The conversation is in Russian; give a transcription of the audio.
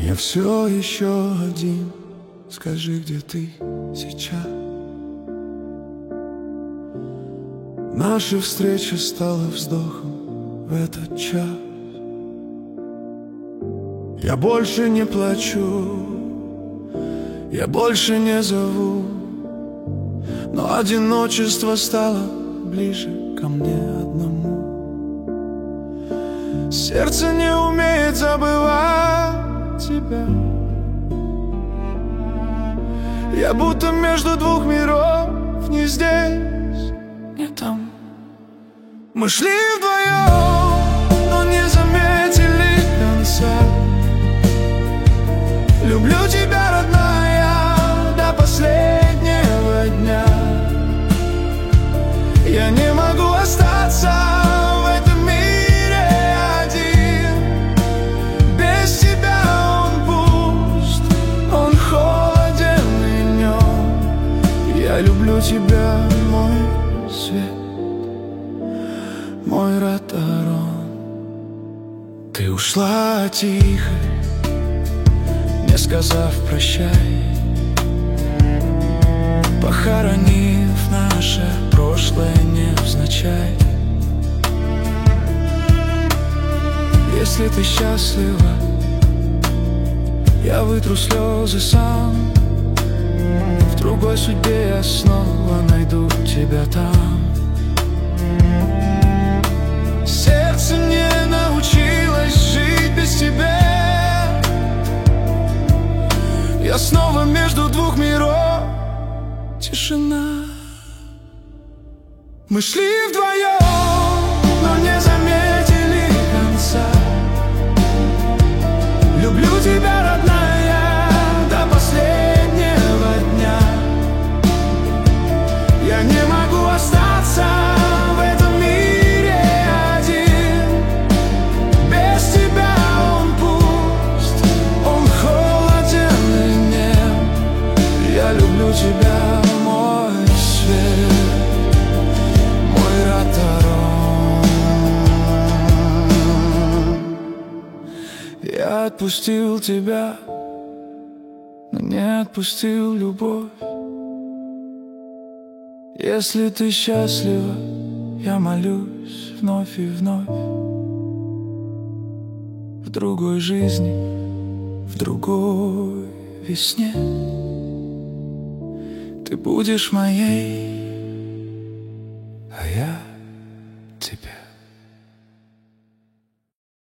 Я все еще один. Скажи, где ты сейчас? Наша встреча стала вздохом в этот час. Я больше не плачу, я больше не зову, но одиночество стало ближе ко мне одному. Сердце не умеет забывать тебя. Я будто между двух миров, не здесь, не там. Мы шли вдвоем, но не заметили конца. Люблю тебя, родная, до последнего дня. Я не могу остаться в этом мире один. Без тебя он пуст, он холоден и нем. Я люблю тебя, мой свет, мой Ротарон. Ты ушла тихо, не сказав прощай, похоронив наше прошлое невзначай. Если ты счастлива, я вытру слезы сам. В другой судьбе я снова найду тебя там. Сердце не научилось жить без тебя. Я снова между двух миров. Тишина. Мы шли вдвоем, но не заметили конца. Люблю тебя, родная, до последнего дня. Я не могу остаться в этом мире один. Без тебя он пуст, он холоден и нем. Я люблю тебя, мой свет, мой Ротарон. Я отпустил тебя, но не отпустил любовь. Если ты счастлива, я молюсь вновь и вновь. В другой жизни, в другой весне ты будешь моей, а я